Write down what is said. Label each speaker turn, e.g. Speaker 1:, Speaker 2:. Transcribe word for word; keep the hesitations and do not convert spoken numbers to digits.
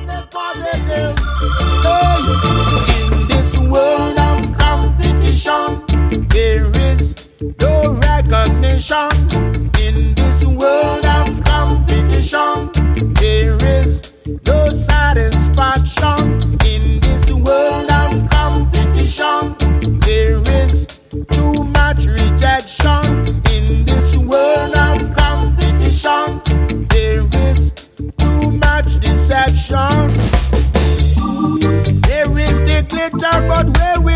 Speaker 1: the positive. Hey, in this world of competition, there is no recognition. In this world of competition, there is no satisfaction. In this world of competition, there is too much rejection. In this world of competition, there is too much deception. There is the glitter, but where we